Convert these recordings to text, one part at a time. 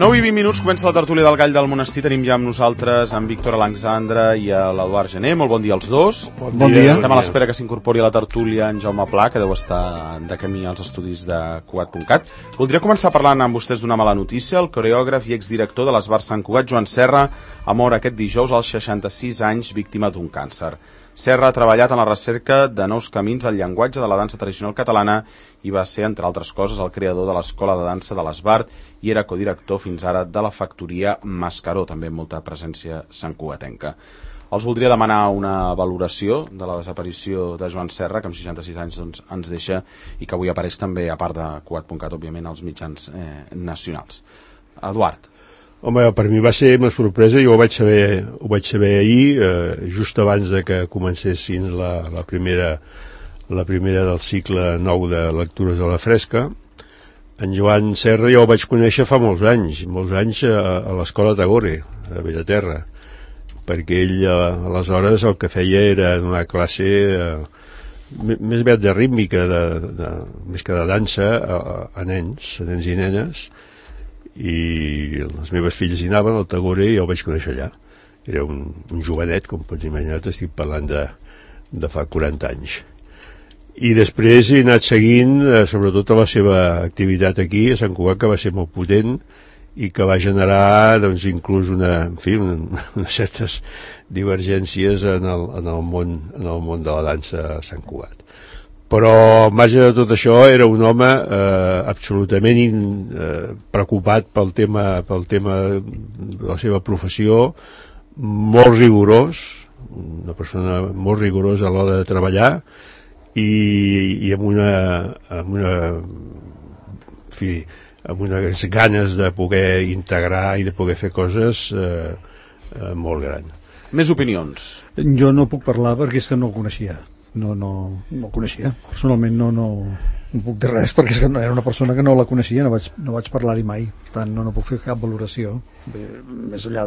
9 i 20 minuts, comença la tertúlia del Gall del Monestir. Tenim ja amb nosaltres en Víctor Alexandre i l'Eduard Gené. Molt bon dia als dos. Bon dia. Estem a l'espera que s'incorpori a la tertúlia en Jaume Pla, que deu estar de camí als estudis de Cugat.cat. Voldria començar parlant amb vostès d'una mala notícia. El coreògraf i exdirector de l'Esbar Sant Cugat, Joan Serra, ha mort aquest dijous als 66 anys, víctima d'un càncer. Serra ha treballat en la recerca de nous camins al llenguatge de la dansa tradicional catalana i va ser, entre altres coses, el creador de l'Escola de Dansa de l'Esbart i era codirector fins ara de la factoria Mascaró, també amb molta presència santcugatenca. Els voldria demanar una valoració de la desaparició de Joan Serra, que amb 66 anys doncs, ens deixa i que avui apareix també, a part de Cugat.cat, òbviament, als mitjans nacionals. Eduard. Home, per mi va ser una sorpresa. Jo ho vaig saber ahir, just abans de que comencessin la primera del cicle nou de lectures a la fresca. En Joan Serra jo el vaig conèixer fa molts anys a l'Escola Tagore, a Bellaterra, perquè ell aleshores el que feia era donar classe més aviat de rítmica, més que de dansa, a nens i nenes, i les meves filles hi anaven al Tagore i el vaig conèixer allà. Era un jovenet, com pots imaginar, estic parlant de fa 40 anys. I després he anat seguint sobretot la seva activitat aquí a Sant Cugat, que va ser molt potent i que va generar doncs, inclús unes certes divergències en el món de la dansa a Sant Cugat. Però, al marge de tot això, era un home absolutament preocupat pel tema de la seva professió, molt rigorós, una persona molt rigorosa a l'hora de treballar i amb unes ganes de poder integrar i de poder fer coses molt grans. Més opinions? Jo no puc parlar perquè és que no el coneixia. No el coneixia. Personalment no puc dir res perquè és que era una persona que no la coneixia, no vaig parlar-hi mai. Per tant, no puc fer cap valoració més enllà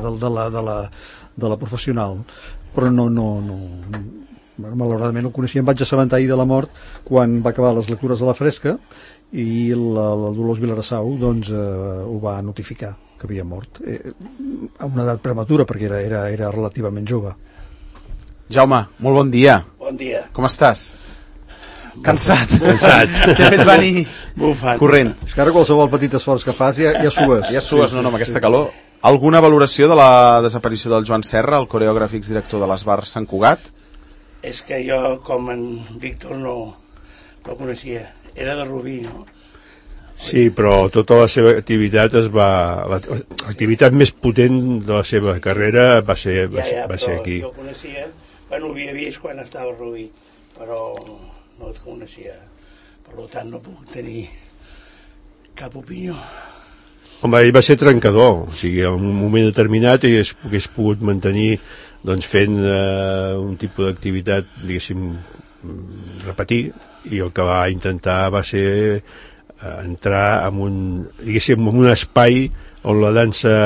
de la professional. Però malauradament no el coneixia. Em vaig assabentar ahir de la mort quan va acabar les lectures a la fresca i la Dolors Vilarassau doncs, ho va notificar que havia mort a una edat prematura perquè era relativament jove. Jaume, molt bon dia. Bon dia. Com estàs? Cansat. T'he fet venir bufant. Corrent. És que ara qualsevol petit esforç que fas ja sues. Ja sues, no, amb aquesta calor. Alguna valoració de la desaparició del Joan Serra, el coreògraf i exdirector de l'Esbar Sant Cugat? És que jo, com en Víctor, no coneixia. Era de Rubí, no? Sí, però tota la seva activitat l'activitat més potent de la seva carrera va ser aquí. Jo coneixia, ho havia vist quan estava a Rubí, però no et coneixia, per tant no puc tenir cap opinió. Home, ell va ser trencador, o sigui, en un moment determinat hagués pogut mantenir doncs, fent un tipus d'activitat, diguéssim, repetir, i el que va intentar va ser entrar en un espai on la dansa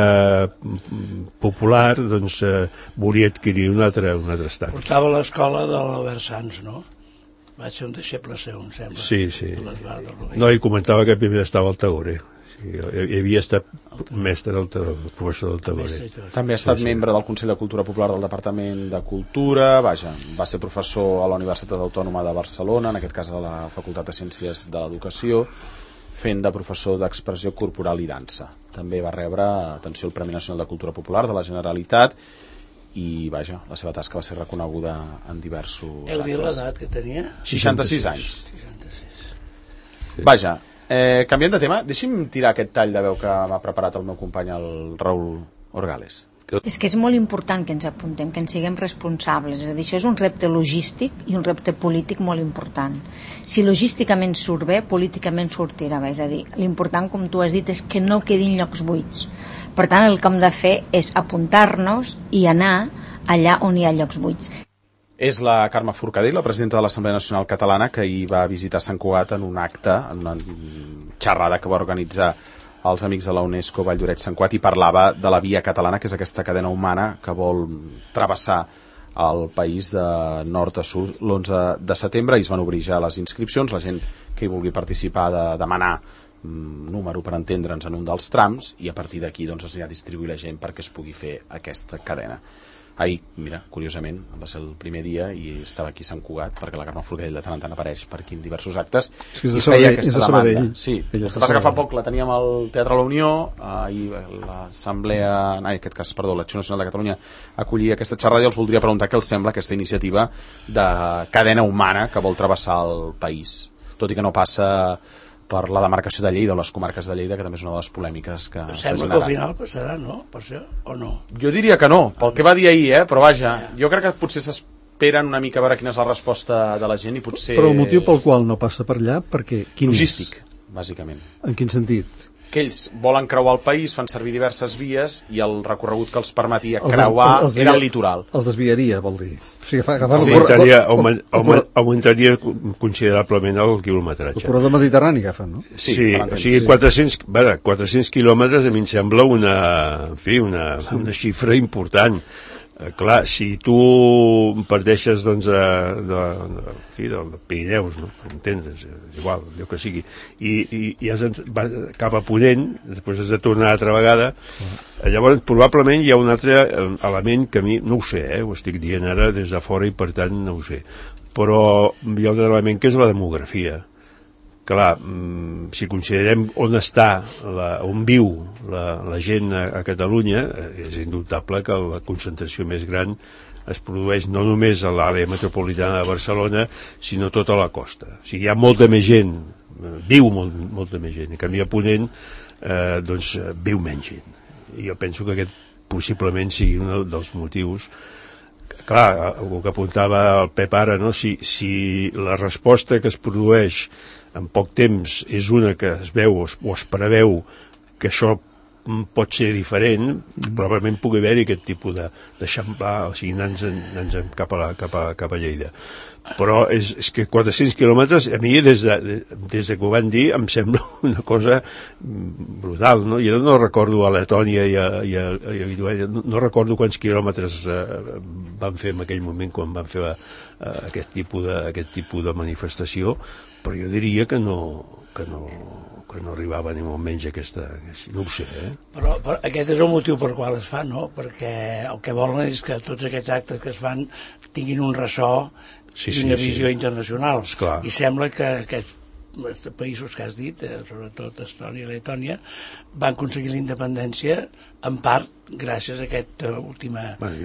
popular doncs, volia adquirir un altre estat. Portava a l'escola de l'Albert Sans, no? Vaig ser un deixeble seu, em sembla. Sí. No, i comentava que primer estava al Tagore. Sí, havia estat mestre, el professor del Tagore. També ha estat membre del Consell de Cultura Popular del Departament de Cultura, va ser professor a la Universitat Autònoma de Barcelona, en aquest cas a la Facultat de Ciències de l'Educació, fent de professor d'expressió corporal i dansa. També va rebre, atenció, el Premi Nacional de Cultura Popular de la Generalitat i, la seva tasca va ser reconeguda en diversos Heu dit l'edat que tenia? 66 anys. 66. Canviant de tema, deixi'm tirar aquest tall de veu que m'ha preparat el meu company, el Raül Orgales. És que és molt important que ens apuntem, que ens siguem responsables. És a dir, això és un repte logístic i un repte polític molt important. Si logísticament surt bé, políticament sortirà bé. És a dir, l'important, com tu has dit, és que no quedin llocs buits. Per tant, el que hem de fer és apuntar-nos i anar allà on hi ha llocs buits. És la Carme Forcadell, la presidenta de l'Assemblea Nacional Catalana, que hi va visitar Sant Cugat en un acte, en una xerrada que va organitzar els amics de la UNESCO Vall d'Oreig Sant Cugat, i parlava de la Via Catalana, que és aquesta cadena humana que vol travessar el país de nord a sud l'11 de setembre, i es van obrir ja les inscripcions. La gent que hi vulgui participar de demanar número, per entendre'ns, en un dels trams, i a partir d'aquí doncs, es anirà a distribuir la gent perquè es pugui fer aquesta cadena. Ahir, mira, curiosament, va ser el primer dia i estava aquí a Sant Cugat, perquè la Carme Forcadell de tant en tant apareix per aquí en diversos actes, i feia aquesta demanda. Sí, el que passa que fa poc la teníem al Teatre La Unió, ahir l'Assemblea, en aquest cas, perdó, l'Acció Nacional de Catalunya acollia aquesta xerrada i els voldria preguntar què els sembla aquesta iniciativa de cadena humana que vol travessar el país, tot i que no passa per la demarcació de Lleida o les comarques de Lleida, que també és una de les polèmiques que s'ha generat. Sembla que al final passarà, no? Per això, o no? Jo diria que no, pel que va dir ahir, però vaja, jo crec que potser s'esperen una mica a veure quina és la resposta de la gent i potser... Però el motiu pel qual no passa per allà, perquè... Logístic, bàsicament. En quin sentit? Que ells volen creuar el país, fan servir diverses vies i el recorregut que els permetia creuar era el litoral. Els desviaria, vol dir. O sigui, augmentaria considerablement el quilometratge. El corredor mediterrani agafen, no? Sí, o sigui, 400 quilòmetres a mi em sembla una xifra important. Clar, si tu parteixes doncs del Pirineus, no? Entens? És igual, Déu que sigui, i vas cap a Ponent, després has de tornar altra vegada, llavors probablement hi ha un altre element que a mi, no ho sé, ho estic dient ara des de fora i per tant no ho sé, però hi ha un element que és la demografia. Clar, si considerem on està, on viu la gent a Catalunya, és indubtable que la concentració més gran es produeix no només a l'àrea metropolitana de Barcelona, sinó tota la costa. O sigui, hi ha molta més gent, viu molta més gent, i canvi a Ponent, doncs viu menys gent. I jo penso que aquest possiblement sigui un dels motius. Clar, el que apuntava el Pep ara, no? Si la resposta que es produeix en poc temps és una que es veu o es preveu que això pot ser diferent, probablement pugui haver-hi aquest tipus d'eixamplar, o sigui, anar-nos cap a Lleida. Però és que 400 quilòmetres, a mi des de que ho van dir em sembla una cosa brutal, no? Jo no recordo a Letònia i a Lituània, no recordo quants quilòmetres van fer en aquell moment quan van fer aquest tipus de manifestació, però jo diria que no arribava ni molt menys aquesta... No ho sé, Però aquest és el motiu per qual es fa, no? Perquè el que volen és que tots aquests actes que es fan tinguin un ressò i una visió internacional. Esclar. I sembla que aquests països que has dit, sobretot Estònia i Letònia, van aconseguir la independència en part gràcies a aquesta última...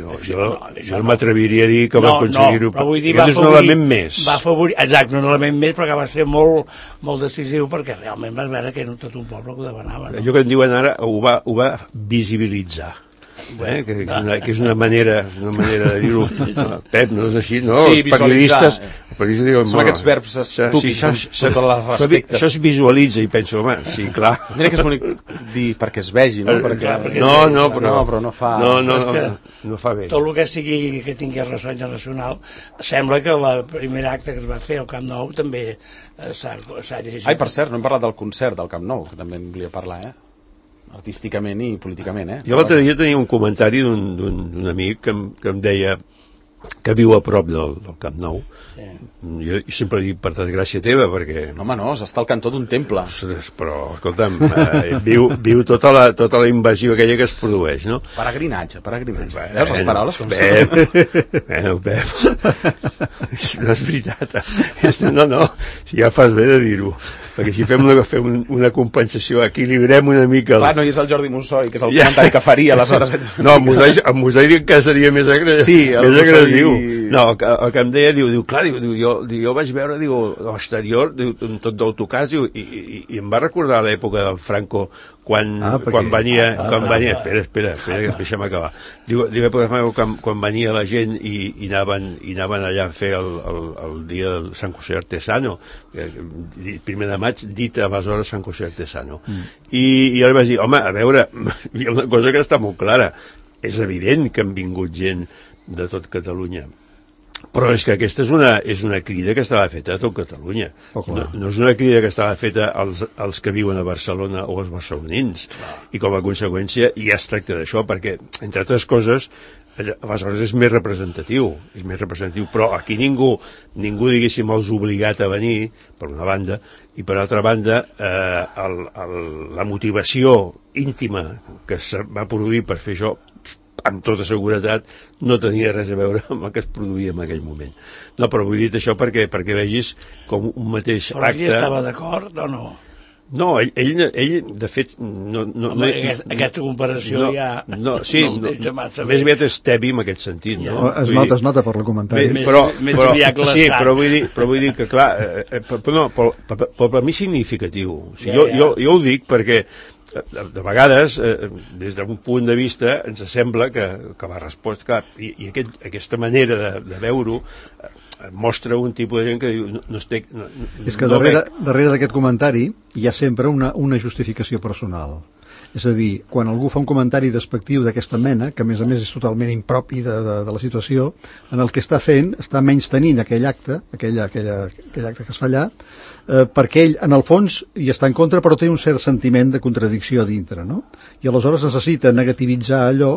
Jo no m'atreviria a dir que va aconseguir-ho. Però vull dir, és un element més. Va afavorir, exacte, un element més, però que va ser molt decisiu perquè realment vas veure que era tot un poble que ho demanava. No? Allò que en diuen ara ho va visibilitzar. Que és una manera de dir-ho. Pep, no és així, no? Sí, visualitzar. Són aquests verbs estúpids, tots els respectes. Això es visualitza i penso, home, sí, clar. Mira que és bonic dir perquè es vegi, no? Però no fa... No fa bé. Tot el que sigui que tingui ressò internacional, sembla que el primer acte que es va fer al Camp Nou també s'ha llegit. Ai, per cert, no hem parlat del concert del Camp Nou, que també en volia parlar, artísticament i políticament, Jo l'altre dia tenia un comentari d'un amic que em deia que viu a prop del Camp Nou. Sí. Jo sempre dic per desgràcia teva, perquè... No, home, no, està al cantó d'un temple. Però, escolta'm, viu tota la invasió aquella que es produeix, no? Peregrinatge. Veus les paraules com Pep. No és veritat. No, si ja fas bé de dir-ho. Perquè si fem una compensació, equilibrem una mica... Clar, no hi és el Jordi Mossoi, que és el comentari que faria, aleshores... No, en Mossoi encara seria més agressiu. No, el que em deia, jo vaig veure, l'exterior, tot d'autocars, i em va recordar l'època del Franco, quan venia... Espera, deixa'm acabar. Quan venia la gent i anaven allà a fer el dia del Sant José Artesano, primer de maig, dit aleshores Sant José Artesano. I jo li vaig dir, home, a veure, hi ha una cosa que està molt clara. És evident que han vingut gent de tot Catalunya, però és que aquesta és una crida que estava feta a tot Catalunya. No és una crida que estava feta als que viuen a Barcelona o als barcelonins. I com a conseqüència ja es tracta d'això, perquè, entre altres coses, aleshores és més representatiu, però aquí ningú, diguéssim, els ha obligat a venir, per una banda, i per altra banda, la motivació íntima que es va produir per fer això, amb tota seguretat, no tenia res a veure amb el que es produïa en aquell moment. No, però vull dir això perquè vegis com un mateix acte... Però ell estava d'acord o no? No, ell de fet... Aquesta comparació sí, més aviat és tebi en aquest sentit, no? Es nota per la comentari. Però vull dir que, clar, però per mi és significatiu. Jo ho dic perquè de vegades, des d'un punt de vista, ens sembla que la resposta... Clar, i aquesta manera de veure-ho mostra un tipus de gent que diu... És que darrere d'aquest comentari hi ha sempre una justificació personal. És a dir, quan algú fa un comentari despectiu d'aquesta mena, que a més és totalment impropi de la situació, en el que està fent, està menystenint aquell acte que es fa allà, perquè ell, en el fons, hi està en contra, però té un cert sentiment de contradicció a dintre, no? I aleshores necessita negativitzar allò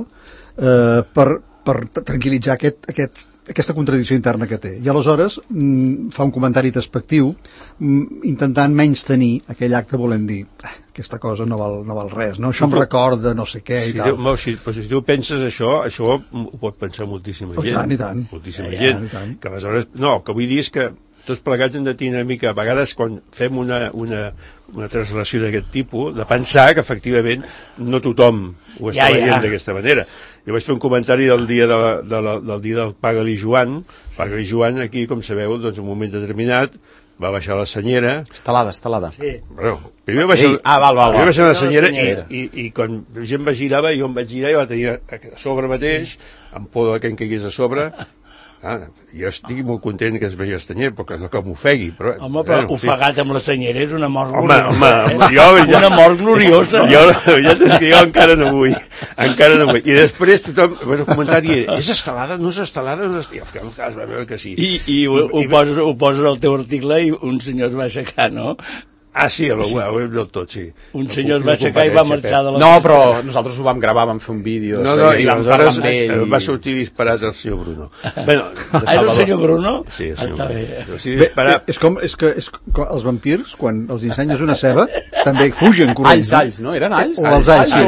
per tranquil·litzar aquesta contradicció interna que té. I aleshores fa un comentari despectiu intentant menystenir aquell acte, volent dir aquesta cosa no val res, no? Això em recorda no sé què i tal. Si tu penses això ho pot pensar moltíssima gent. I tant. Moltíssima gent. Que aleshores, no, el que vull dir és que tots plegats hem de tenir una mica, a vegades quan fem una translació d'aquest tipus, de pensar que efectivament no tothom ho està veient d'aquesta manera. Jo vaig fer un comentari del dia del Paga-li Joan. Paga-li Joan aquí, com sabeu, doncs en un moment determinat va baixar la senyera. Estelada. Sí. Bueno, primer va baixar la senyera i quan la gent va girar, jo em vaig girar i va tenir a sobre mateix, amb por que em caigués a sobre. Jo estic molt content que es vegi estanyer, perquè no que m'ofegui. Home, però ofegat amb la senyera és una mort gloriosa. Una mort gloriosa. La veritat és que jo encara no vull. I després tothom va comentar i és estelada, no és estelada? I al final es va veure que sí. I ho poses al teu article i un senyor es va aixecar, no? Ah, sí, ho hem del tot, sí. Un senyor es va aixecar i va marxar de la... No, però nosaltres ho vam gravar, vam fer un vídeo... I aleshores va sortir disparat el senyor Bruno. Era el senyor Bruno? Sí, el senyor Bruno. És que els vampirs, quan els ensenyes una ceba, també fugen corrents. Alls, no? Eren alls? O els alls,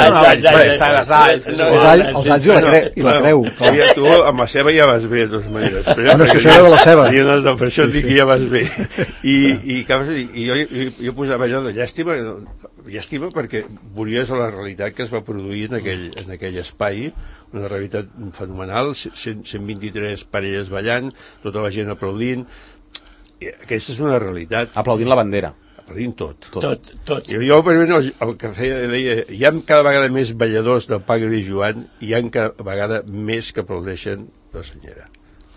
sí. Els alls i la creu. Tu amb la ceba ja vas bé, de totes maneres. No, és que això era de la ceba. Per això dic que ja vas bé. I jo posava allò de llàstima perquè veuries la realitat que es va produir en aquell espai, una realitat fenomenal, 123 parelles ballant, tota la gent aplaudint. I aquesta és una realitat. Aplaudint la bandera. Aplaudint tot. Jo, el que deia, hi ha cada vegada més balladors del Paga-li Joan i hi ha cada vegada més que aplaudeixen la senyera.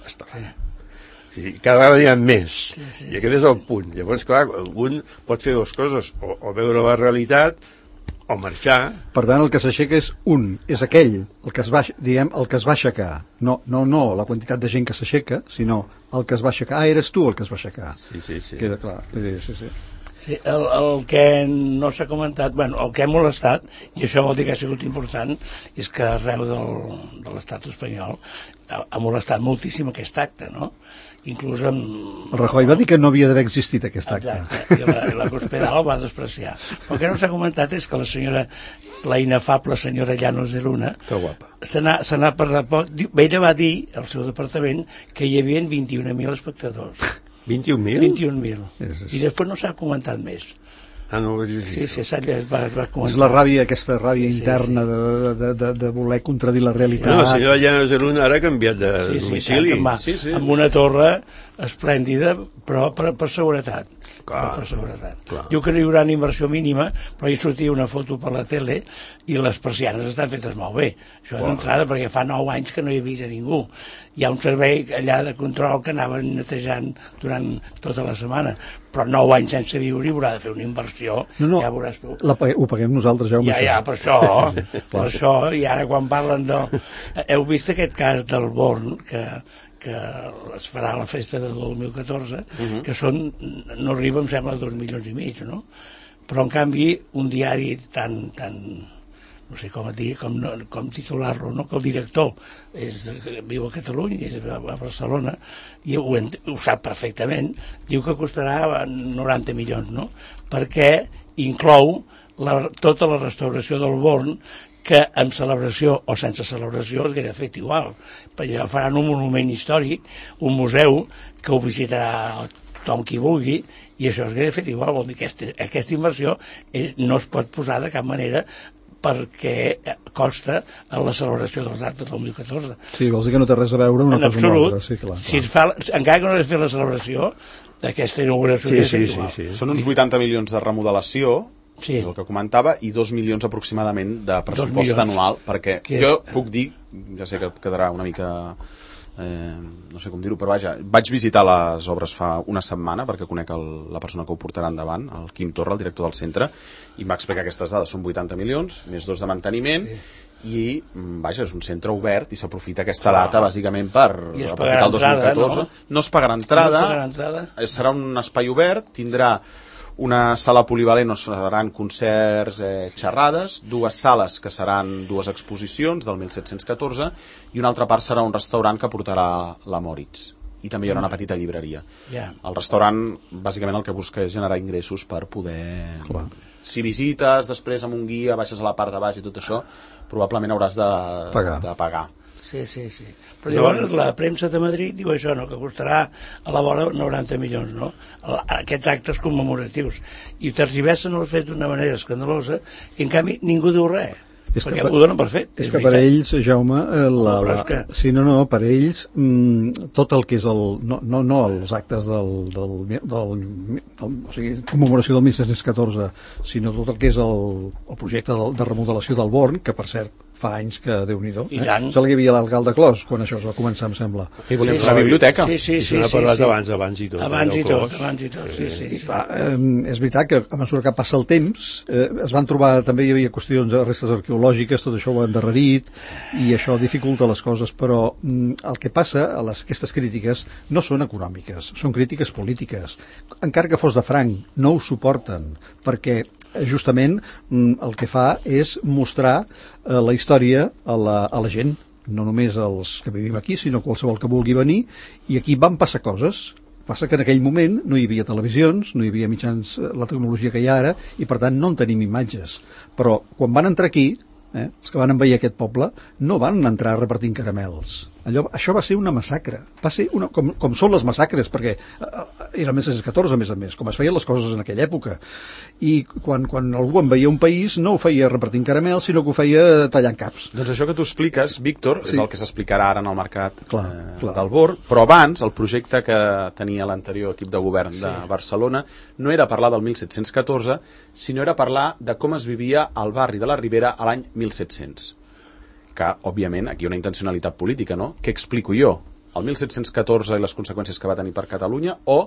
Cada vegada hi ha més, i aquest és el punt. Llavors, clar, algun pot fer dues coses, o veure la realitat o marxar. Per tant, el que s'aixeca és aquell, el que es va aixecar, no la quantitat de gent que s'aixeca, sinó el que es va aixecar. Eres tu el que es va aixecar. Sí. Queda clar. Sí, el que no s'ha comentat, el que ha molestat, i això vol dir que ha sigut important, és que arreu de l'estat espanyol ha molestat moltíssim aquest acte, no? Inclús el Rajoy va dir que no havia d'haver existit aquest acte. Exacte, i la Cospedal el va despreciar. El que no s'ha comentat és que la inefable senyora Llanos de Luna se n'ha parlat poc. Ella va dir al seu departament que hi havia 21.000 espectadors. 21.000? 21.000. I després no s'ha comentat més. No, sí, va comentar. És la ràbia, aquesta ràbia interna de voler contradir la realitat. La senyora Llanos de Luna ara ha canviat de domicili. Amb una torre esplèndida, però per seguretat. Per seguretat. Diu que no hi haurà una inversió mínima, però hi sortia una foto per la tele i les persianes estan fetes molt bé. Això d'entrada, perquè fa 9 anys que no hi havia ningú. Hi ha un servei allà de control que anaven netejant durant tota la setmana, però 9 anys sense viure i haurà de fer una inversió, ja veuràs tu. Ho paguem nosaltres, Jaume. Ja, per això, i ara quan parlen Heu vist aquest cas del Born, que es farà la festa del 2014, que no arriba, em sembla, a 2,5 milions, no? Però, en canvi, un diari tan no sé com dir, com titular-lo, no? Que el director viu a Catalunya, és a Barcelona, i ho sap perfectament, diu que costarà 90 milions, no? Perquè inclou tota la restauració del Born, que amb celebració o sense celebració es hauria fet igual, perquè faran un monument històric, un museu que ho visitarà tothom qui vulgui, i això es hauria fet igual. Vol dir que aquesta inversió no es pot posar de cap manera perquè costa en la celebració dels actes del 2014. Sí, vols dir que no té res a veure una cosa amb l'altra. Sí, clar. Si encara que no es fet la celebració d'aquesta inauguració, sí. Són uns 80 milions de remodelació, sí, és el que comentava, i 2 milions aproximadament de pressupost anual, perquè jo puc dir, ja sé que quedarà una mica no sé com dir-ho, però vaja, vaig visitar les obres fa una setmana perquè conec la persona que ho portarà endavant, el Quim Torra, el director del centre, i em va explicar aquestes dades. Són 80 milions més 2 de manteniment, i vaja, és un centre obert i s'aprofita aquesta data bàsicament per aprofitar el 2014. No es pagarà entrada, serà un espai obert, tindrà una sala polivalent on seran concerts, xerrades, 2 sales que seran 2 exposicions del 1714, i una altra part serà un restaurant que portarà la Moritz, i també hi haurà una petita llibreria. El restaurant bàsicament el que busca és generar ingressos per poder... Si visites després amb un guia, baixes a la part de baix i tot això, probablement hauràs de pagar. Sí. Però llavors la premsa de Madrid diu això, no? Que costarà a la vora 90 milions, no? Aquests actes commemoratius. I tergiversen els fets d'una manera escandalosa, i en canvi ningú diu res. Perquè ho donen per fet. És que per ells, Jaume, per ells tot el que és no els actes o sigui, commemoració del 1714, sinó tot el que és el projecte de remodelació del Born, que per cert fa anys que Déu-n'hi-do. Sembla que hi havia l'alcalde Clos quan això es va començar, em sembla. I volíem fer la biblioteca. Sí. N'ha parlat abans i tot. Abans i tot, sí. És veritat que a mesura que passa el temps es van trobar, també hi havia qüestions de restes arqueològiques, tot això ho ha endarrerit i això dificulta les coses, però el que passa a aquestes crítiques no són econòmiques, són crítiques polítiques. Encara que fos de franc, no ho suporten, perquè justament el que fa és mostrar la història a la gent, no només els que vivim aquí, sinó qualsevol que vulgui venir, i aquí van passar coses. Passa que en aquell moment no hi havia televisions, no hi havia mitjans, la tecnologia que hi ha ara, i per tant no en tenim imatges. Però quan van entrar aquí, els que van envair aquest poble, no van entrar repartint caramels. Això va ser una massacre. Va ser com són les massacres, perquè era el 1714, a més, com es feien les coses en aquella època. I quan algú envaïa un país no ho feia repartint caramels, sinó que ho feia tallant caps. Doncs això que tu expliques, Víctor, és el que s'explicarà ara en el mercat del Born, però abans el projecte que tenia l'anterior equip de govern de Barcelona no era parlar del 1714, sinó era parlar de com es vivia al barri de la Ribera a l'any 1700. Que, òbviament, aquí hi ha una intencionalitat política, no? Què explico jo? El 1714 i les conseqüències que va tenir per Catalunya, o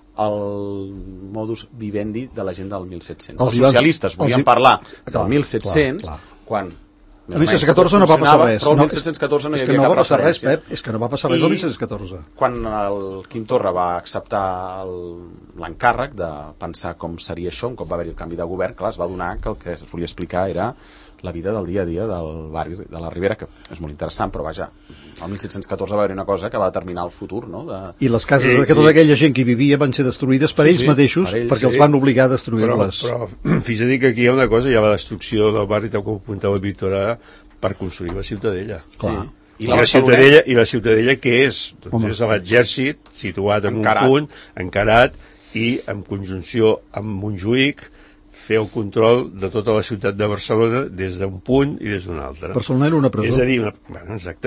el modus vivendi de la gent del 1700? Els socialistes volien parlar del 1700, quan... El 1714 no va passar res. Però el 1714 no hi havia cap referència. És que no va passar res el 1714. Quan el Quim Torra va acceptar l'encàrrec de pensar com seria això, un cop va haver-hi el canvi de govern, clar, es va donar que el que es volia explicar era la vida del dia a dia del barri de la Ribera, que és molt interessant, però vaja, el 1714 va haver-hi una cosa que va determinar el futur, no? I les cases de tota aquella gent que hi vivia van ser destruïdes per ells mateixos, perquè els van obligar a destruir-les. Però fins a dir que aquí hi ha una cosa, hi ha la destrucció del barri, tal com apuntava el Víctor ara, per construir la Ciutadella. Clar. I la Ciutadella què és? Doncs és l'exèrcit situat en un punt, encarat, i en conjunció amb Montjuïc, fer el control de tota la ciutat de Barcelona des d'un punt i des d'un altre. Barcelona era una presó. És a dir, exacte,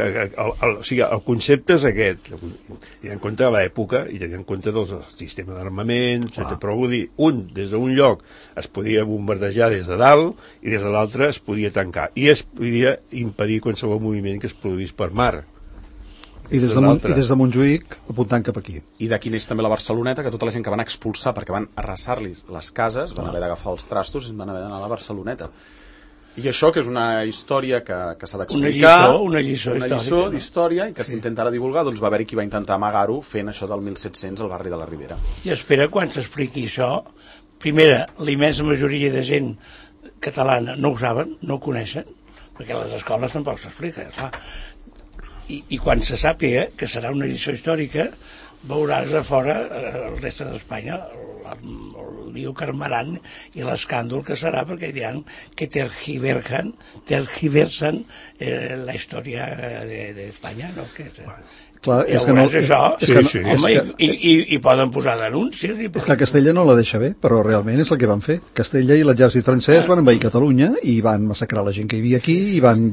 el concepte és aquest, tenint en compte l'època i tenint en compte del sistema d'armament, però vull dir, des d'un lloc es podia bombardejar des de dalt i des de l'altre es podia tancar i es podia impedir qualsevol moviment que es produís per mar. I des de Montjuïc apuntant cap aquí. I d'aquí neix també la Barceloneta, que tota la gent que van expulsar perquè van arrasar-li les cases van haver d'agafar els trastos i van haver d'anar a la Barceloneta. I això, que és una història que s'ha d'explicar, una lliçó d'història, i que s'intentarà divulgar, doncs va haver-hi qui va intentar amagar-ho fent això del 1700 al barri de la Ribera. I espera, quan s'expliqui això, primera, la immensa majoria de gent catalana no ho saben, no ho coneixen, perquè a les escoles tampoc s'explica, clar. I quan se sàpiga que serà una edició històrica, veuràs a fora el reste d'Espanya el lío que armaran i l'escàndol que serà, perquè diran que tergiversen la història d'Espanya, no? Clar, ja veuràs això, i poden posar denúncies. És que Castella no la deixa bé, però realment és el que van fer. Castella i l'exèrcit francès van envair Catalunya i van massacrar la gent que hi havia aquí i van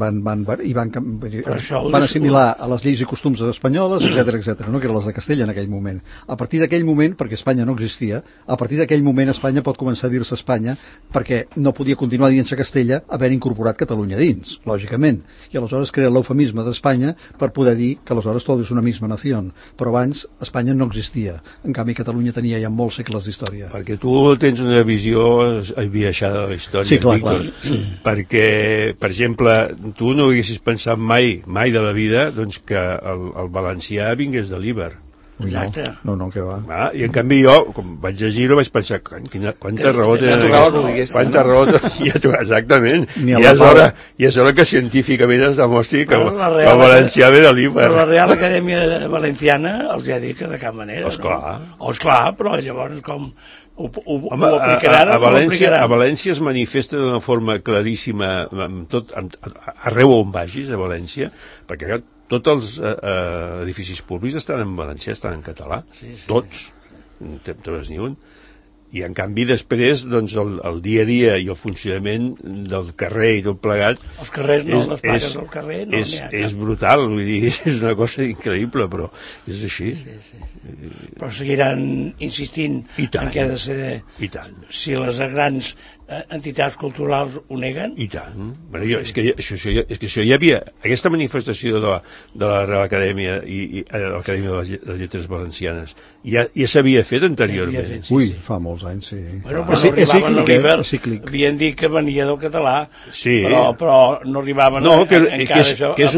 assimilar a les lleis i costums espanyoles, etc, no? Que eren les de Castella en aquell moment. A partir d'aquell moment, perquè Espanya no existia, a partir d'aquell moment Espanya pot començar a dir-se Espanya perquè no podia continuar dient-se Castella havent incorporat Catalunya dins, lògicament. I aleshores crea l'eufemisme d'Espanya per poder dir que aleshores tot és una misma nació, però abans Espanya no existia, en canvi Catalunya tenia ja molts segles d'història. Perquè tu tens una visió esbiaixada de la història. Sí, clar. Sí. Perquè, per exemple, tu no haguessis pensat mai de la vida doncs, que el valencià vingués de l'Iber. Exacte. No, que va. I en canvi jo, com vaig llegir-ho, vaig pensar quanta raó tenen. Quanta raó exactament. I és hora que científicament es demostri que el valencià ve de l'Iber. La Real Acadèmia Valenciana els ha dit que de cap manera. Esclar, però llavors com ho aplicaran o no ho aplicaran? A València es manifesta d'una forma claríssima arreu on vagis, a València, perquè tots els edificis públics estan en valencià, estan en català, tots, no tens ni un. I en canvi després doncs, el dia a dia i el funcionament del carrer i tot plegat els carrers no, les plaques del carrer no n'hi ha cap. És brutal, vull dir, és una cosa increïble, però és així. Però seguiran insistint en què ha de ser si les grans entitats culturals ho neguen? I tant. Bueno, és que això hi havia, aquesta manifestació de la Real Acadèmia i l'Acadèmia de les Lletres Valencianes ja s'havia fet anteriorment. Ui, fa molts anys, sí. Bueno, però no arribaven a l'Iber, havien dit que venia del català, però no arribaven encara això. Que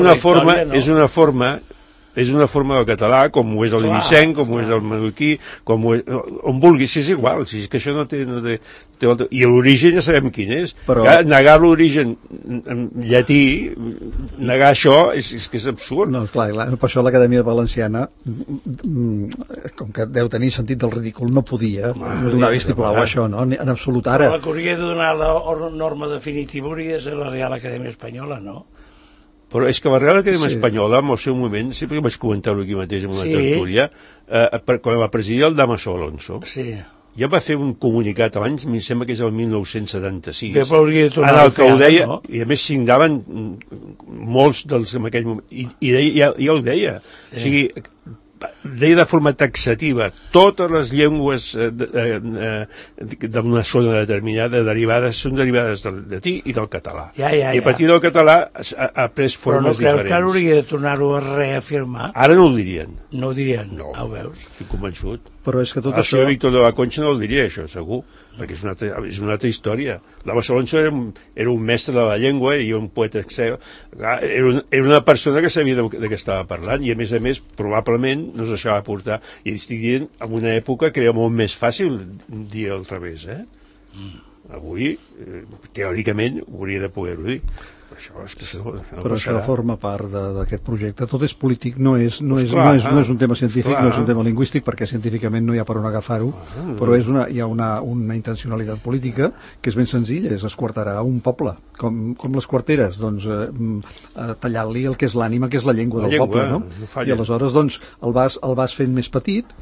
és una forma del català, com ho és el Vicenc, com ho és el menorquí, on vulguis, és igual, és que això no té i l'origen ja sabem quin és. Negar l'origen en llatí, negar això, és que és absurd. No, clar, per això l'Acadèmia Valenciana, com que deu tenir sentit del ridícul, no podia donar vistiplau a això, no? En absolut ara. La que hauria de donar la norma definitiva hauria de ser la Real Acadèmia Espanyola, no? Però és que la Real Acadèmia Espanyola, en el seu moment, sempre que vaig comentar-ho aquí mateix en una tertúlia, quan va presidir el Damaso Alonso, ja va fer un comunicat abans, em sembla que és el 1976, en el que ho deia, i a més signaven molts dels en aquell moment, i ja ho deia, o sigui, deia de forma taxativa totes les llengües d'una zona determinada són derivades del llatí i del català. I a partir del català ha pres formes diferents. Però no creus que ara hauria de tornar-ho a reafirmar? Ara no ho dirien. No ho dirien? No. Ho veus? Estic convençut. Però és que tot això... El senyor Víctor de la Concha no el diria, això, segur, perquè és una altra història. La Barcelona era un mestre de la llengua i un poeta excel. Era una persona que sabia de què estava parlant i, a més, probablement no es deixava portar. I estic dient, en una època que era molt més fàcil dir al revés, Avui, teòricament, hauria de poder-ho dir. Però això forma part d'aquest projecte. Tot és polític, no és un tema científic, no és un tema lingüístic, perquè científicament no hi ha per on agafar-ho, però hi ha una intencionalitat política que és ben senzilla, és esquartarà un poble, com les quarteres, doncs tallant-li el que és l'ànima, que és la llengua del poble, no? I aleshores doncs el vas fent més petit,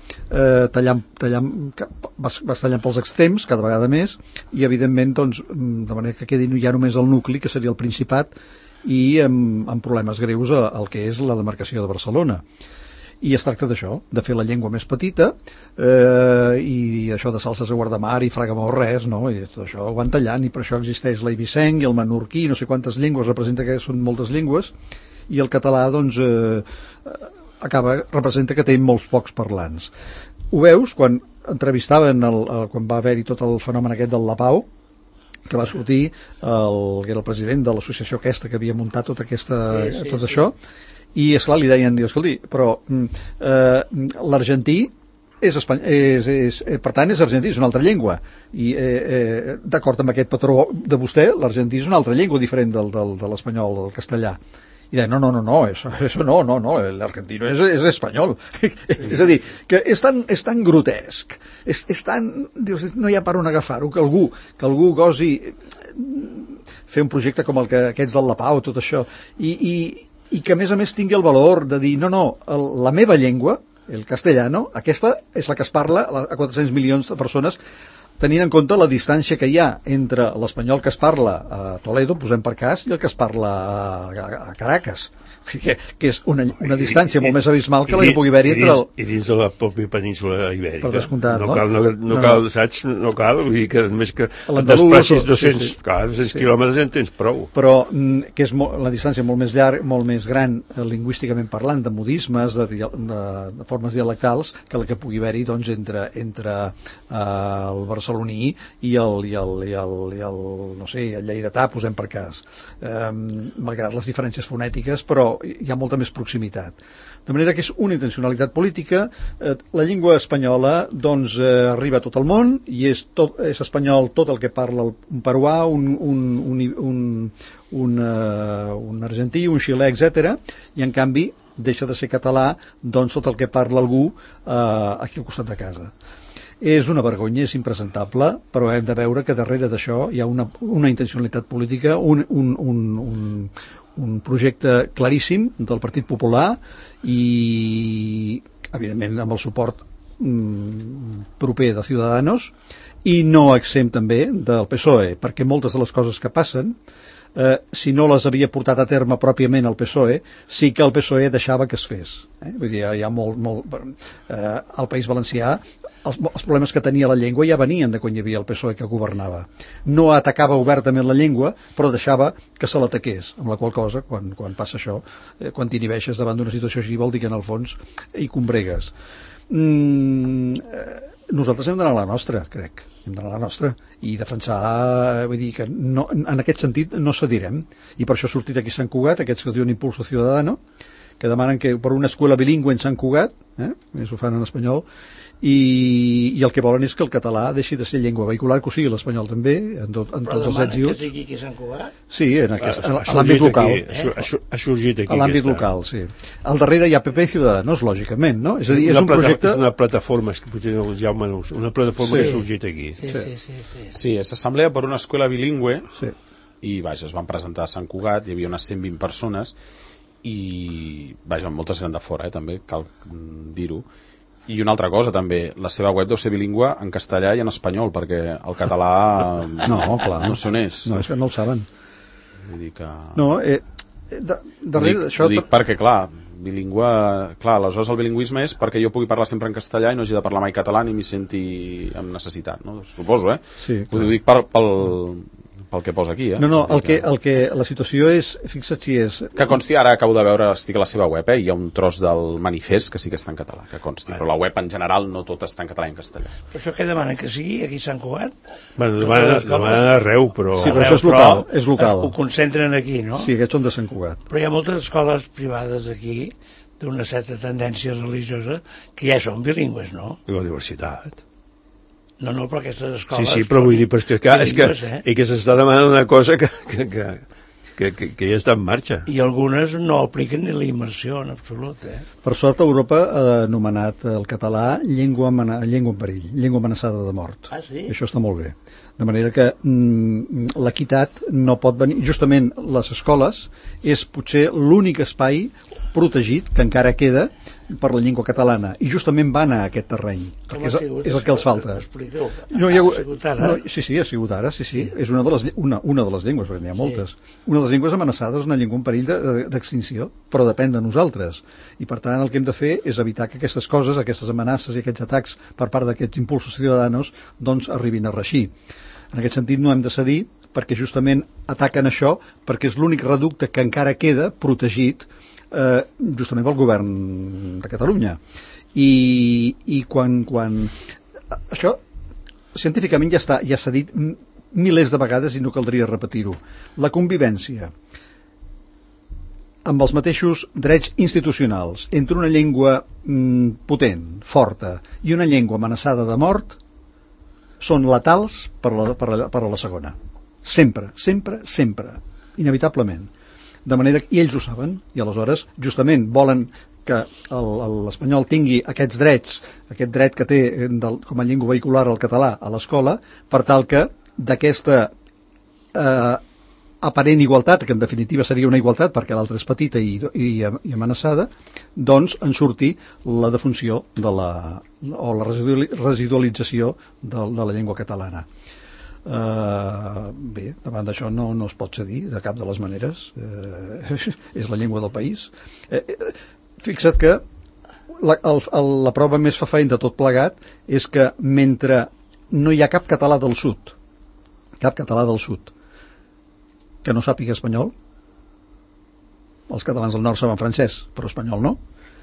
vas tallant pels extrems cada vegada més, i evidentment doncs de manera que quedi ja només el nucli, que seria el Principat, i amb problemes greus el que és la demarcació de Barcelona. I es tracta d'això, de fer la llengua més petita, i això de Salses a Guardamar i Fragamou res, no? I tot això ho van tallant, i per això existeix l'eivissenc i el menorquí, no sé quantes llengües, representa que són moltes llengües, i el català doncs representa que té molts pocs parlants. Ho veus quan entrevistaven quan va haver-hi tot el fenomen aquest del Lapao, que va sortir que era el president de l'associació aquesta que havia muntat tot això, i esclar li deien, escolti, però l'argentí per tant és argentí, és una altra llengua, i d'acord amb aquest patró de vostè, l'argentí és una altra llengua diferent de l'espanyol, del castellà. I deia, no, eso no, l'argentino és espanyol. És a dir, que és tan grotesc, és tan... Dius, no hi ha per on agafar-ho, que algú gosi fer un projecte com aquests del Lapao, tot això, i que a més tingui el valor de dir, no, la meva llengua, el castellano, aquesta és la que es parla a 400 milions de persones, tenint en compte la distància que hi ha entre l'espanyol que es parla a Toledo, posem per cas, i el que es parla a Caracas, que és una distància molt més abismal que la que pugui haver-hi entre I dins de la pròpia península ibèrica. Per descomptat, no cal, saps? No cal, vull dir que només que desplacis 200 quilòmetres en tens prou. Però que és la distància molt més llarga, molt més gran lingüísticament parlant, de modismes, de formes dialectals, que la que pugui haver-hi doncs, entre el barceloní i el no sé, el lleidatà, posem per cas. Malgrat les diferències fonètiques, però hi ha molta més proximitat. De manera que és una intencionalitat política. La llengua espanyola doncs arriba a tot el món i és espanyol tot el que parla un peruà, un argentí, un xilè, etc. I en canvi deixa de ser català doncs tot el que parla algú aquí al costat de casa. És una vergonya, és impresentable, però hem de veure que darrere d'això hi ha una intencionalitat política, un projecte claríssim del Partit Popular i, evidentment, amb el suport proper de Ciudadanos i no exempt també del PSOE, perquè moltes de les coses que passen, si no les havia portat a terme pròpiament el PSOE, sí que el PSOE deixava que es fes. Vull dir, hi ha molt... al País Valencià els problemes que tenia la llengua ja venien de quan hi havia el PSOE que governava. No atacava obertament la llengua, però deixava que se l'ataqués, amb la qual cosa, quan passa això, quan t'inhibeixes davant d'una situació així, vol dir que en el fons hi combregues. Nosaltres hem d'anar a la nostra, crec. Hem d'anar a la nostra i defensar, vull dir que no, en aquest sentit no cedirem. I per això ha sortit aquí Sant Cugat, aquests que es diuen Impulso Ciudadano, que demanen que per una escola bilingüe en Sant Cugat, més ho fan en espanyol, i el que volen és que el català deixi de ser llengua vehicular, que ho sigui l'espanyol també, en tots els èxils. Però demanen que sigui aquí a Sant Cugat? Sí, a l'àmbit local. Ha sorgit aquí. A l'àmbit local, sí. Al darrere hi ha PP i Ciudadanos, lògicament, no? És a dir, és un projecte... És una plataforma, és que potser no, Jaume, una plataforma que ha sorgit aquí. Sí, és assemblea per una escola bilingüe, i vaja, es van presentar a Sant Cugat, hi havia unes 120 persones, i vaja, moltes eren de fora, també, cal dir-ho. I una altra cosa també, la seva web deu ser bilingüe en castellà i en espanyol, perquè el català no sé on és. No, és que no el saben. Vull dir que... No, darrere d'això... Ho dic perquè, clar, bilingüe... Clar, aleshores el bilingüisme és perquè jo pugui parlar sempre en castellà i no hagi de parlar mai català ni m'hi senti amb necessitat, no? Suposo, Sí, ho dic pel que posa aquí, No, el que la situació és, fixa't si és... Que consti, ara acabo de veure, estic a la seva web, hi ha un tros del manifest que sí que està en català, que consti, però la web en general no tot està en català i en castellà. Però això què demanen, que sigui aquí a Sant Cugat? Bueno, demanen arreu, però... Sí, però això és local. Ho concentren aquí, no? Sí, aquests són de Sant Cugat. Però hi ha moltes escoles privades aquí, d'una certa tendència religiosa, que ja són bilingües, no? I la universitat. No, però aquestes escoles... Sí, però vull dir, però és que s'està demanant una cosa que ja està en marxa. I algunes no apliquen ni la immersió en absolut, Per sort, Europa ha anomenat el català llengua en perill, llengua amenaçada de mort. Ah, sí? Això està molt bé. De manera que l'equitat no pot venir... Justament les escoles és potser l'únic espai protegit que encara queda per la llengua catalana, i justament van a aquest terreny, perquè és el que els falta. Expliqueu. Sí, ha sigut ara, sí. És una de les llengües, perquè n'hi ha moltes. Una de les llengües amenaçades és una llengua en perill d'extinció, però depèn de nosaltres. I per tant el que hem de fer és evitar que aquestes coses, aquestes amenaces i aquests atacs per part d'aquests impulsos ciutadanos doncs arribin a reixir. En aquest sentit no hem de cedir, perquè justament ataquen això, perquè és l'únic reducte que encara queda protegit justament pel govern de Catalunya. I quan això científicament ja s'ha dit milers de vegades i no caldria repetir-ho. La convivència amb els mateixos drets institucionals entre una llengua potent, forta, i una llengua amenaçada de mort, són letals per a la segona. Sempre, sempre, sempre. Inevitablement. De manera que ells ho saben, i aleshores justament volen que l'espanyol tingui aquests drets, aquest dret que té com a llengua vehicular el català a l'escola, per tal que d'aquesta aparent igualtat, que en definitiva seria una igualtat perquè l'altra és petita i amenaçada, doncs en surti la defunció o la residualització de la llengua catalana. Bé, davant d'això no es pot cedir de cap de les maneres. És la llengua del país. Fixa't que la prova més fefaent de tot plegat és que mentre no hi ha cap català del sud que no sàpiga espanyol, els catalans del nord saben francès, però espanyol no,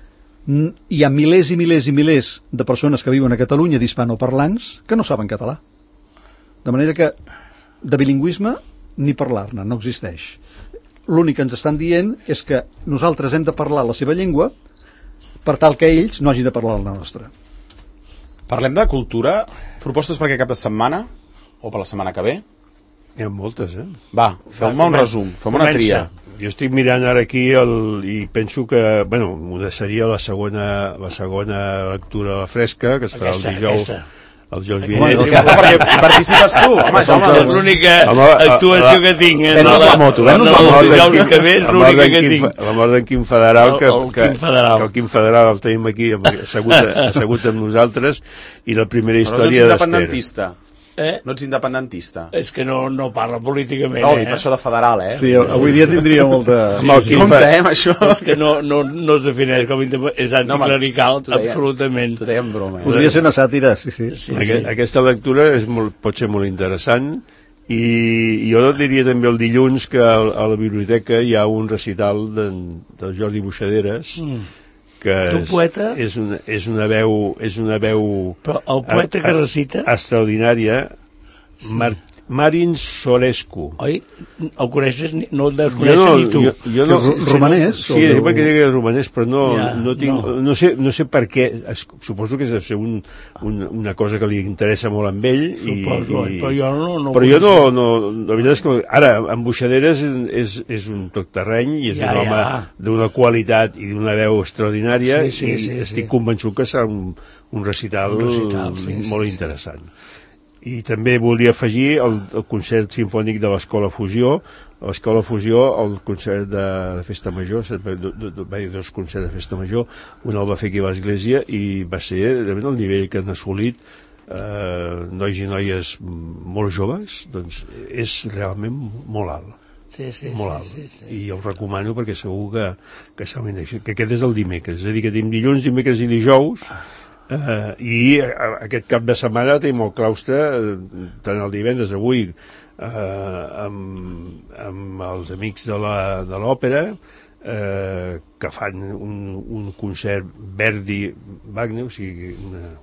hi ha milers i milers i milers de persones que viuen a Catalunya d'hispanoparlants que no saben català. De manera que de bilingüisme ni parlar-ne, no existeix. L'únic que ens estan dient és que nosaltres hem de parlar la seva llengua per tal que ells no hagin de parlar la nostra. Parlem de cultura. Propostes per aquest cap de setmana o per la setmana que ve? Hi ha moltes, Va, fem-me un resum, fem una tria. Jo estic mirant ara aquí i penso que, bueno, seria la segona lectura de la fresca, que es farà el dijous. El Jocs Vinents. Perquè participes tu. Home, és l'única actuació que tinc. Ven-nos la moto, ven-nos la moto. La mort d'en Quim Federal, que el Quim Federal el tenim aquí assegut amb nosaltres, i la primera història d'Esther. No ets independentista? És que no parla políticament. No, per això de federal, Sí, avui dia tindria molta... Compte, això. És que no es defineix com és anticlerical, absolutament. T'ho deia en broma. Podria ser una sàtira, sí. Aquesta lectura pot ser molt interessant, i jo diria també el dilluns que a la biblioteca hi ha un recital del Jordi Buixaderes, que és una veu però el poeta que recita extraordinària, Marin Sorescu. Oi? El coneixes? No el deus conèixer ni tu. Jo no, romanès? Sí, perquè que és romanès, però no sé per què. Suposo que és una cosa que li interessa molt amb ell. Però jo no. Però jo no. La veritat és que ara, amb Buixaderes és un tot terreny i és un home d'una qualitat i d'una veu extraordinària, i estic convençut que serà un recital molt interessant. I també volia afegir el concert sinfònic de l'Escola Fusió. A l'Escola Fusió, el concert de Festa Major, va haver dos concerts de Festa Major, un el va fer aquí a l'església, i va ser realment el nivell que han assolit nois i noies molt joves, doncs és realment molt alt. Molt alt. I el recomano perquè segur que aquest és el dimecres, és a dir, que tenim dilluns, dimecres i dijous, i aquest cap de setmana tenim el claustre, tant el divendres avui amb els amics de l'òpera, que fan un concert Verdi-Wagner, o sigui...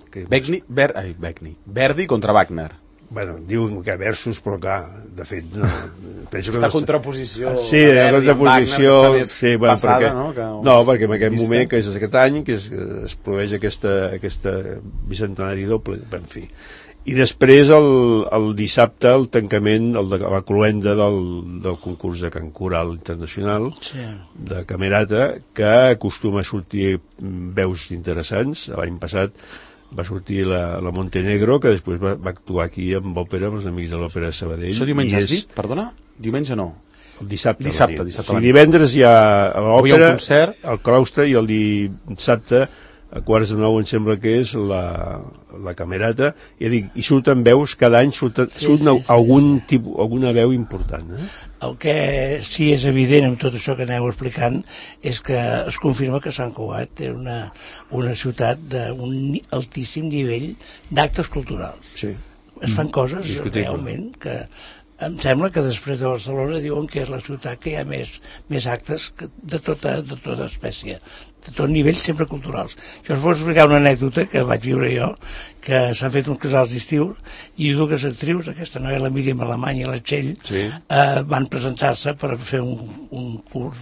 Verdi contra Wagner. Bueno, diuen que versos, però clar, de fet... Aquesta contraposició... Sí, la contraposició... Passada, no? No, perquè en aquest moment, que és aquest any, que es produeix aquesta bicentenari doble, en fi. I després, el dissabte, el tancament, la cloenda del concurs de cant coral internacional, de Camerata, que acostuma a sortir veus interessants. L'any passat va sortir la Montenegro, que després va actuar aquí amb òpera, amb els amics de l'òpera de Sabadell. Això diumenge has dit? Perdona? Diumenge no. El dissabte. Dissabte. Divendres hi ha l'òpera, el claustre, i el dissabte a 8:45 em sembla que és la Camerata, i surten veus, cada any surt alguna veu important. El que sí és evident amb tot això que aneu explicant és que es confirma que Sant Cugat és una ciutat d'un altíssim nivell d'actes culturals. Es fan coses realment que em sembla que després de Barcelona diuen que és la ciutat que hi ha més actes de tota espècie, de tot nivell, sempre culturals. Jo us puc explicar una anècdota que vaig viure jo, que s'han fet uns casals d'estiu i dues actrius, aquesta noia, la Míriam Alemany i la Txell, van presentar-se per fer un curs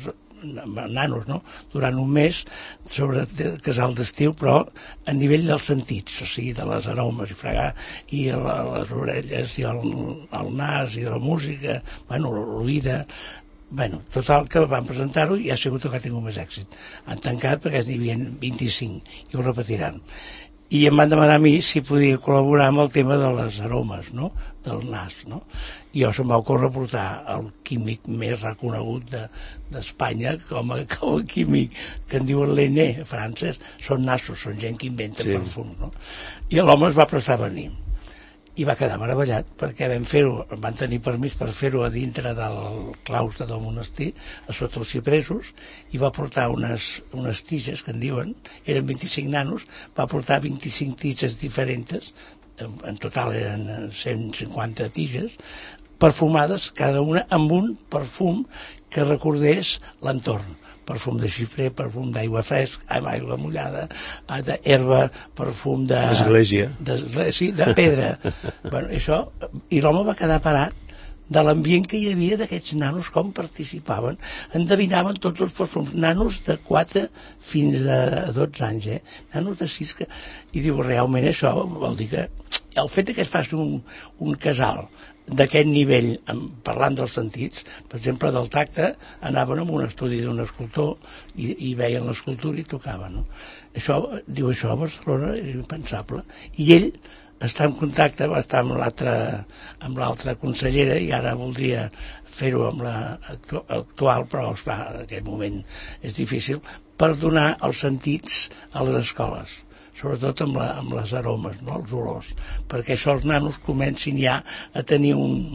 nanos, no? Durant un mes sobre el casal d'estiu, però a nivell dels sentits, o sigui, de les aromes i fregar, i les orelles, i el nas, i la música, bueno, l'oïda. Bueno, total, que van presentar-ho i ha sigut el que ha tingut més èxit. Han tancat perquè n'hi havia 25 i ho repetiran. I em van demanar a mi si podia col·laborar amb el tema de les aromes, no? Del nas, no? I jo se'm va ocórrer portar el químic més reconegut d'Espanya com a químic, que en diuen l'ENE francès. Són nassos, són gent que inventen perfums, no? I l'home es va prestar a venir i va quedar meravellat perquè van tenir permís per fer-ho a dintre del claustre del monestir, a sota els cipresos, i va portar unes tiges, que en diuen, eren 25 nanos, va portar 25 tiges diferents, en total eren 150 tiges, perfumades, cada una amb un perfum que recordés l'entorn. Perfum de xiprer, perfum d'aigua fresc, amb aigua mullada, d'herba, perfum de... Església. Sí, de pedra. Bueno, això, i l'home va quedar parat de l'ambient que hi havia d'aquests nanos, com participaven, endevinaven tots els perfums, nanos de 4 fins a 12 anys, nanos de 6 que... I diu, realment això vol dir que el fet que es faci un casal d'aquest nivell, parlant dels sentits, per exemple, del tacte, anaven a un estudi d'un escultor i veien l'escultura i tocaven, no? Això, diu, això a Barcelona és impensable. I ell està en contacte, va estar amb l'altra consellera, i ara voldria fer-ho amb l'actual, però esclar, en aquest moment és difícil, per donar els sentits a les escoles, sobretot amb les aromes, no? Els olors, perquè això els nanos comencin ja a tenir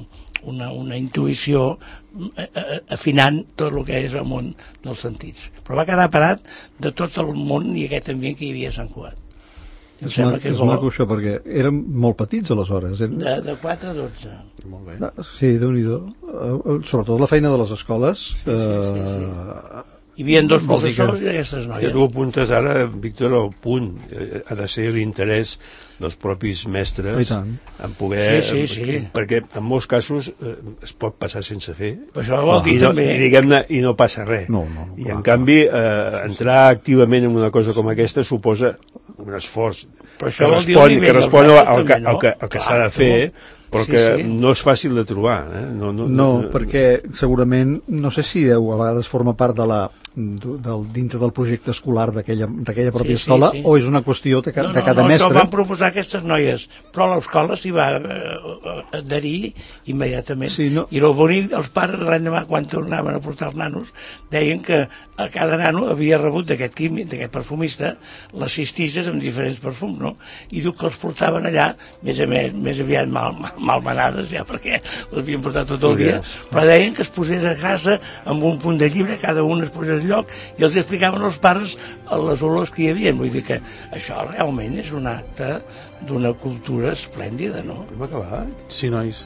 una intuïció afinant tot el que és el món dels sentits. Però va quedar parat de tot el món i aquest ambient que hi havia a Sant Cugat. És maco això, perquè eren molt petits aleshores. De 4 a 12. Molt bé. Sí, Déu-n'hi-do. Sobretot la feina de les escoles. Sí. Hi havia 2 professors i aquestes noies. Ja tu apuntes ara, Víctor, al punt. Ha de ser l'interès dels propis mestres en poder... Sí. Perquè en molts casos es pot passar sense fer. Però això vol dir també... I no passa res. No, I en canvi, entrar activament en una cosa com aquesta suposa un esforç que respon al que s'ha de fer, però que no és fàcil de trobar. No, perquè segurament, no sé si a vegades forma part dintre del projecte escolar d'aquella pròpia escola, o és una qüestió de cada mestre. No, això van proposar aquestes noies, però l'escola s'hi va adherir immediatament. I el bonic dels pares, l'endemà, quan tornaven a portar els nanos, deien que a cada nano havia rebut d'aquest químic, d'aquest perfumista, les 6 tiges amb diferents perfums, no? I diu que els portaven allà, més aviat malmenades, ja, perquè les havien portat tot el dia, però deien que es posés a casa amb un punt de llibre, cada un es posés al lloc, i els explicaven als pares les olors que hi havia. Vull dir que això realment és un acte d'una cultura esplèndida, no? Hem acabat? Sí, nois.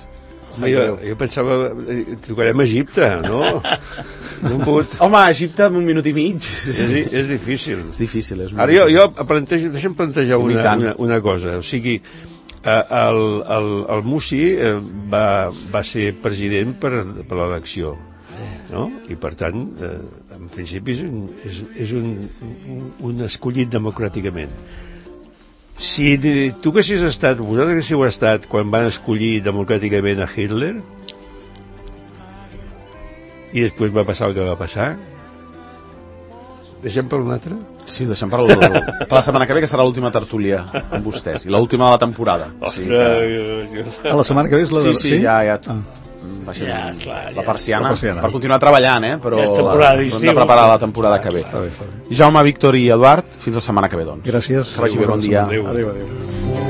Jo pensava, tocarem a Egipte, no? No hem pogut... Home, a Egipte en 1 minut i mig. És difícil. És difícil, és molt Ara jo deixa'm plantejar una cosa. O sigui, el Musi va ser president per l'elecció, no? I per tant, en principi és un escollit democràticament. Si tu haguessis estat, vosaltres haguéssiu estat quan van escollir democràticament a Hitler i després va passar el que va passar, deixem per un altre? Sí, deixem per la setmana que ve, que serà l'última tertúlia amb vostès, i l'última de la temporada. A la setmana que ve és la... Sí, ja baixem la persiana per continuar treballant, però hem de preparar la temporada que ve. Jaume, Víctor i Eduard, fins la setmana que ve, doncs. Gràcies. Que vagi bé, bon dia. Adéu.